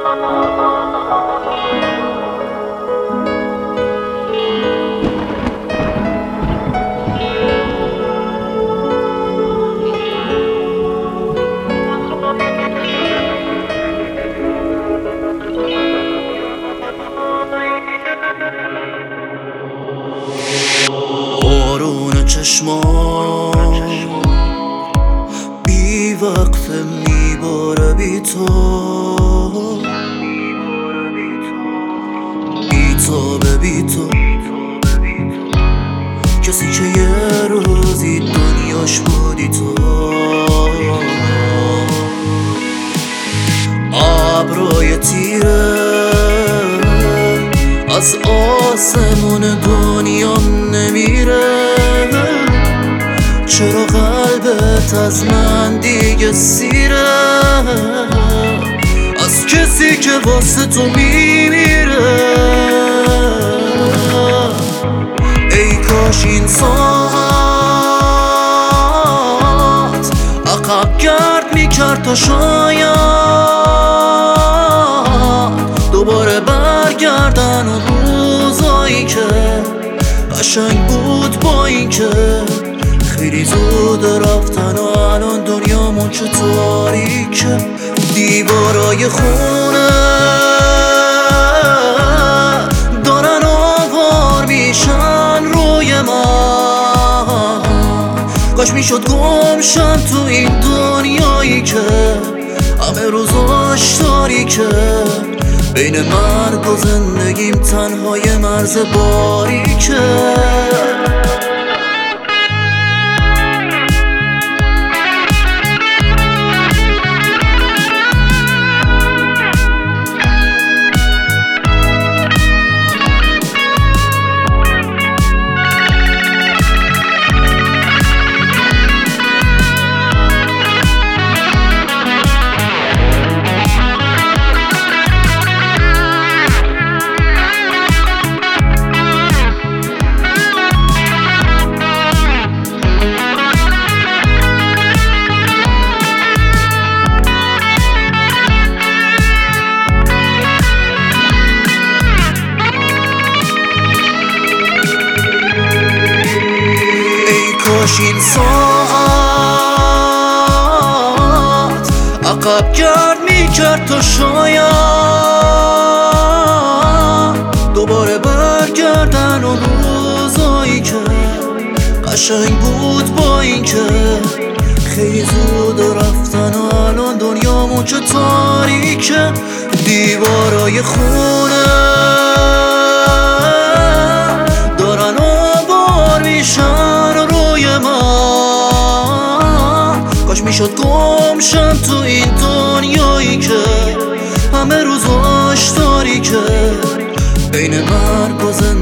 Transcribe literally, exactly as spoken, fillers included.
بارون چشمان بی وقفه میباره بی تو، بی تو به بی تو، کسی که یه روزی دنیاش بودی تو. ابروی تیره از آسمون دنیام نمیره، چرا قلبت از من دیگه سیره، از کسی که واسه تو میمیره. ای کاش این ساعت عقب گرد میکرد تا شاید دوباره برگردن و روزایی که قشنگ بود، با این که خیلی زود رفتن و الان دنیامون چه تاریکه. دیوارای خونه دارن آوار میشن روی من، کاش میشد گمشم تو این دنیایی که همه روزاش تاریکه. بین مرگ و زندگیم تنهای مرز باریکه. کاش این ساعت عقب گرد میکرد تا شاید دوباره برگردن و روزایی که قشنگ بود، با این که خیلی زود رفتن و الان دنیامون چه تاریکه. دیوارای خونه دارن آوار میشن روی من، کاش میشد گمشم تو این دنیایی که همه روزاش تاریکه. بین مرگ و زندگی